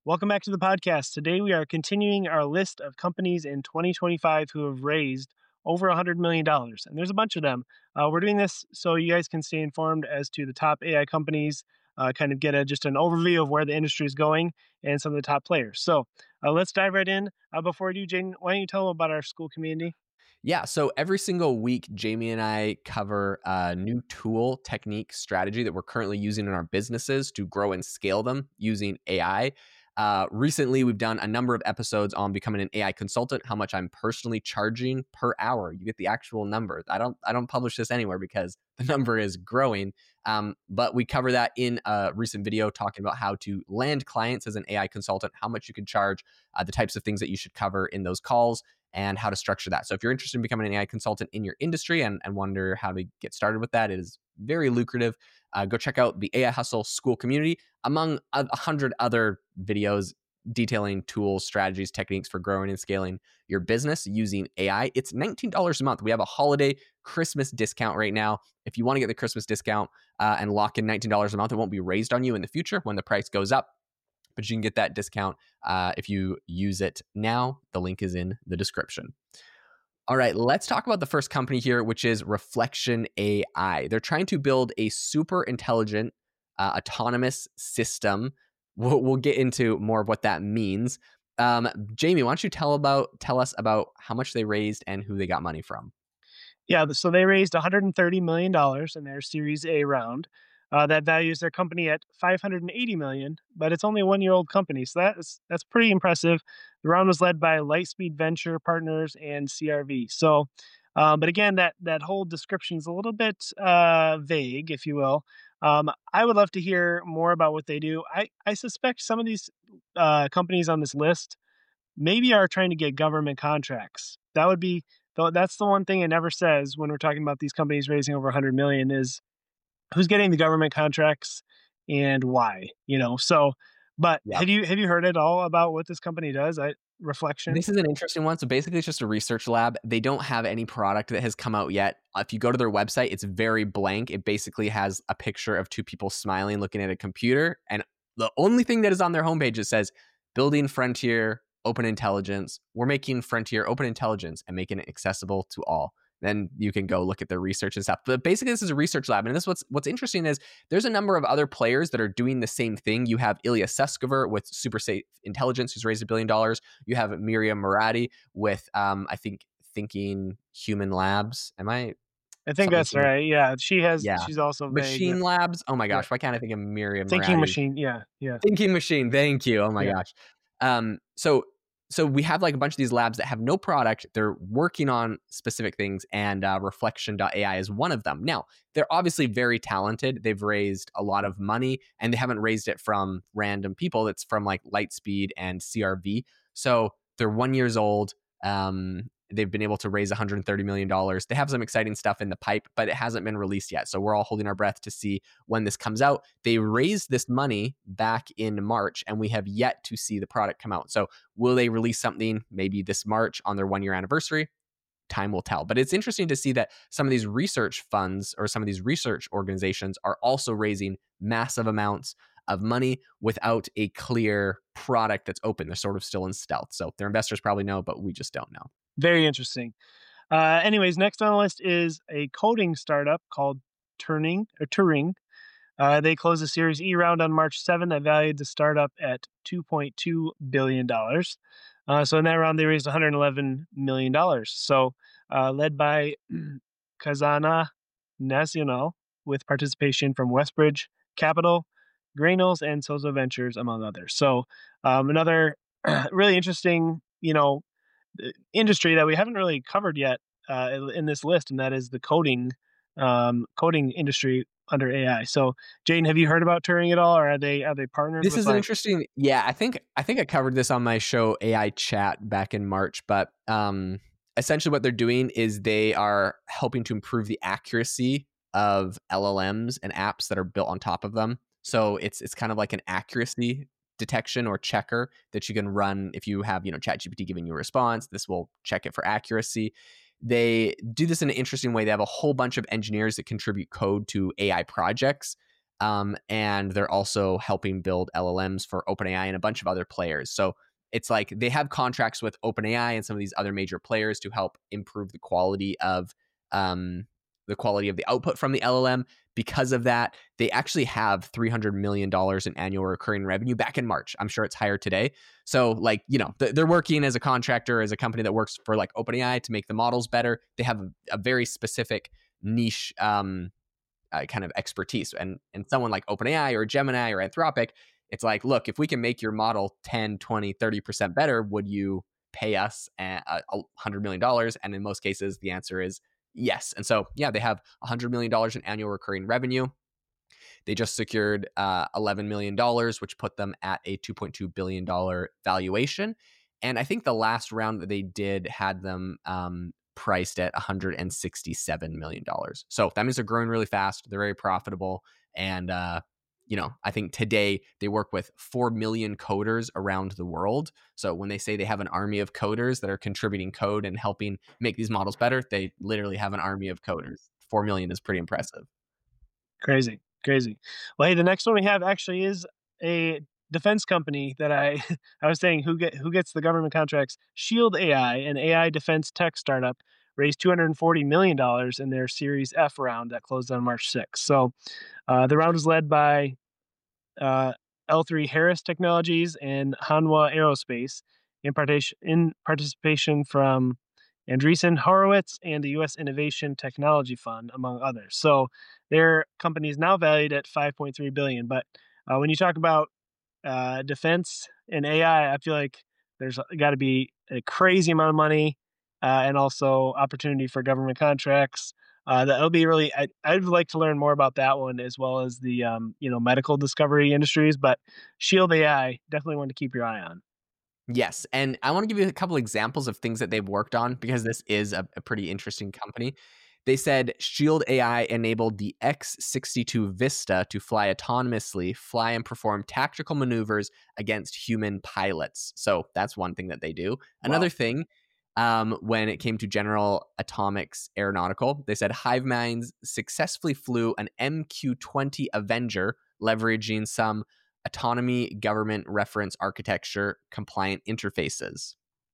Welcome back to the podcast. Today we are continuing our list of companies in 2025 who have raised over $100 million. And there's a bunch of them. We're doing this so you guys can stay informed as to the top AI companies, kind of get just an overview of where the industry is going and some of the top players. So let's dive right in. Before we do, Jane, why don't you tell them about our school community? Yeah, so every single week, Jamie and I cover a new tool, technique, strategy that we're currently using in our businesses to grow and scale them using AI. Recently, we've done a number of episodes on becoming an AI consultant, how much I'm personally charging per hour. You get the actual number. I don't publish this anywhere because the number is growing. But we cover that in a recent video talking about how to land clients as an AI consultant, how much you can charge, the types of things that you should cover in those calls, and how to structure that. So if you're interested in becoming an AI consultant in your industry and wonder how to get started with that, it is very lucrative. Go check out the AI Hustle School community, among 100 other videos detailing tools, strategies, techniques for growing and scaling your business using AI. It's $19 a month. We have a holiday Christmas discount right now. If you want to get the Christmas discount and lock in $19 a month, it won't be raised on you in the future when the price goes up, but you can get that discount if you use it now. The link is in the description. All right, let's talk about the first company here, which is Reflection AI. They're trying to build a super intelligent, autonomous system. We'll get into more of what that means. Jamie, why don't you tell us about how much they raised and who they got money from? Yeah, so they raised $130 million in their Series A round. That values their company at 580 million, but it's only a 1 year old company, so that's pretty impressive. The round was led by Lightspeed Venture Partners and CRV. So, but again, that whole description is a little bit vague, if you will. I would love to hear more about what they do. I suspect some of these companies on this list maybe are trying to get government contracts. That would be though that's the one thing it never says when we're talking about these companies raising over 100 million is who's getting the government contracts and why, you know. So, but Yeah. have you heard at all about what this company does? Reflection. This is an interesting one. So basically, it's just a research lab. They don't have any product that has come out yet. If you go to their website, it's very blank. It basically has a picture of two people smiling, looking at a computer. And the only thing that is on their homepage, it says, building frontier open intelligence. We're making frontier open intelligence and making it accessible to all. Then you can go look at their research and stuff. But basically, this is a research lab. And this what's interesting is there's a number of other players that are doing the same thing. You have Ilya Sutskever with Super Safe Intelligence, who's raised $1 billion. You have Miriam Murati with, I think, Thinking Human Labs. Am I I think something that's human? right. Yeah, Yeah. she's also vague. Machine Labs. Oh my Yeah, gosh, why can't I think of Miriam thinking Murati? machine. Yeah, yeah, Thinking Machine. Thank you. Oh my yeah. gosh. So we have like a bunch of these labs that have no product. They're working on specific things, and Reflection.ai is one of them. Now, they're obviously very talented. They've raised a lot of money, and they haven't raised it from random people. It's from like Lightspeed and CRV. So they're 1 year old. They've been able to raise $130 million. They have some exciting stuff in the pipe, but it hasn't been released yet. So we're all holding our breath to see when this comes out. They raised this money back in March, and we have yet to see the product come out. So will they release something maybe this March on their 1 year anniversary? Time will tell. But it's interesting to see that some of these research funds or some of these research organizations are also raising massive amounts of money without a clear product that's open. They're sort of still in stealth. So their investors probably know, but we just don't know. Very interesting. Anyways, next on the list is a coding startup called Turing. They closed a Series E round on March 7th that valued the startup at $2.2 billion. So in that round, they raised $111 million. So led by Kazana Nacional with participation from Westbridge Capital, Graynolds, and Sozo Ventures, among others. So another really interesting, industry that we haven't really covered yet in this list, and that is the coding industry under AI. So, Jane, have you heard about Turing at all, or are they partnered This with is an like? interesting. Yeah, I think I covered this on my show AI Chat back in March, but essentially what they're doing is they are helping to improve the accuracy of LLMs and apps that are built on top of them. So it's kind of like an accuracy detection or checker that you can run if you have, ChatGPT giving you a response. This will check it for accuracy. They do this in an interesting way. They have a whole bunch of engineers that contribute code to AI projects. And they're also helping build LLMs for OpenAI and a bunch of other players. So it's like they have contracts with OpenAI and some of these other major players to help improve um, the quality of the output from the LLM. Because of that, they actually have $300 million in annual recurring revenue back in March. I'm sure it's higher today. So, like, they're working as a contractor, as a company that works for like OpenAI to make the models better. They have a very specific niche kind of expertise. And someone like OpenAI or Gemini or Anthropic, it's like, look, if we can make your model 10, 20, 30% better, would you pay us $100 million? And in most cases, the answer is yes. And so, yeah, they have $100 million in annual recurring revenue. They just secured $11 million, which put them at a $2.2 billion valuation. And I think the last round that they did had them priced at $167 million. So that means they're growing really fast. They're very profitable. And, I think today they work with 4 million coders around the world. So when they say they have an army of coders that are contributing code and helping make these models better, they literally have an army of coders. 4 million is pretty impressive. Crazy, crazy. Well, hey, the next one we have actually is a defense company that I I was saying who gets the government contracts. Shield AI, an AI defense tech startup, raised $240 million in their Series F round that closed on March 6th. So the round was led by uh, L3 Harris Technologies and Hanwha Aerospace in participation from Andreessen Horowitz and the U.S. Innovation Technology Fund, among others. So their company is now valued at 5.3 billion. But when you talk about defense and AI, I feel like there's got to be a crazy amount of money and also opportunity for government contracts. That'll be really. I'd like to learn more about that one as well as the medical discovery industries. But Shield AI, definitely one to keep your eye on. Yes. And I want to give you a couple examples of things that they've worked on because this is a pretty interesting company. They said Shield AI enabled the X-62 Vista to fly autonomously, fly and perform tactical maneuvers against human pilots. So that's one thing that they do. Another Wow. thing, when it came to General Atomics Aeronautical, they said Hive Minds successfully flew an MQ-20 Avenger, leveraging some autonomy government reference architecture compliant interfaces.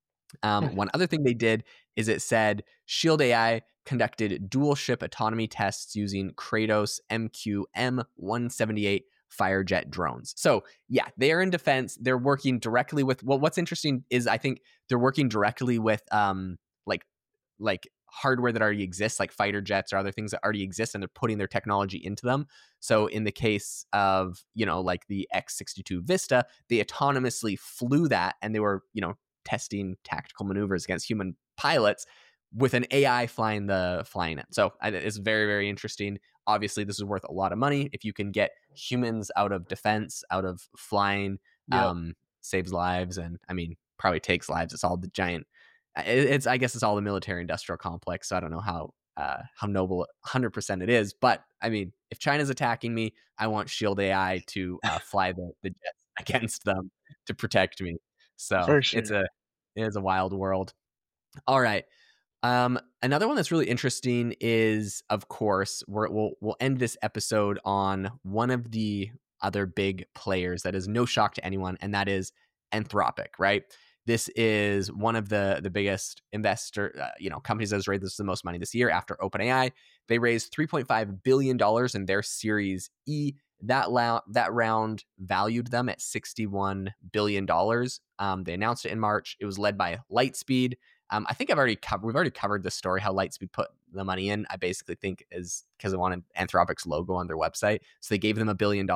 One other thing they did is it said Shield AI conducted dual ship autonomy tests using Kratos MQ M178 Firejet drones. So yeah, they are in defense. They're working directly with. Well, what's interesting is I think they're working directly with like like hardware that already exists, like fighter jets or other things that already exist, and they're putting their technology into them. So in the case of like the X-62 Vista, they autonomously flew that, and they were testing tactical maneuvers against human pilots with an AI flying it. So it's very, very interesting. Obviously, this is worth a lot of money. If you can get humans out of defense, out of flying, Yep. saves lives, and I mean, probably takes lives. It's all the giant. It's I guess it's all the military industrial complex. So I don't know how noble 100% it is, but I mean, if China's attacking me, I want Shield AI to fly the jets against them to protect me. So For it sure. is a wild world. All right. Another one that's really interesting is, of course, we'll end this episode on one of the other big players that is no shock to anyone, and that is Anthropic, right? This is one of the biggest companies that has raised the most money this year after OpenAI. They raised $3.5 billion in their Series E. That round valued them at $61 billion. They announced it in March. It was led by Lightspeed. I think we've already covered this story, how Lightspeed put the money in. I basically think is because they wanted Anthropic's logo on their website. So they gave them $1 billion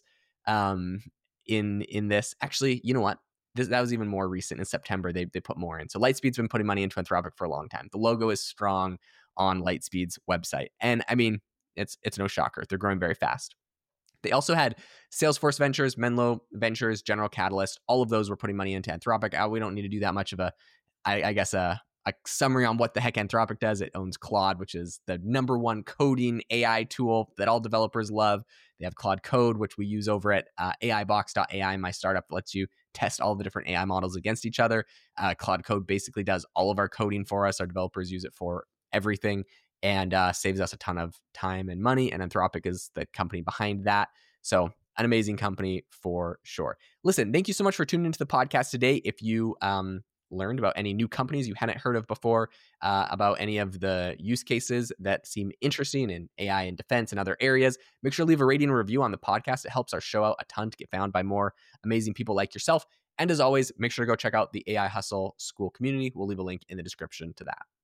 in this. Actually, you know what? That was even more recent. In September, they put more in. So Lightspeed's been putting money into Anthropic for a long time. The logo is strong on Lightspeed's website. And I mean, it's no shocker. They're growing very fast. They also had Salesforce Ventures, Menlo Ventures, General Catalyst. All of those were putting money into Anthropic. We don't need to do that much of I guess a summary on what the heck Anthropic does. It owns Claude, which is the number one coding AI tool that all developers love. They have Claude Code, which we use over at AIbox.ai. My startup lets you test all the different AI models against each other. Claude Code basically does all of our coding for us. Our developers use it for everything. and saves us a ton of time and money. And Anthropic is the company behind that. So an amazing company for sure. Listen, thank you so much for tuning into the podcast today. If you learned about any new companies you hadn't heard of before, about any of the use cases that seem interesting in AI and defense and other areas, make sure to leave a rating and review on the podcast. It helps our show out a ton to get found by more amazing people like yourself. And as always, make sure to go check out the AI Hustle School community. We'll leave a link in the description to that.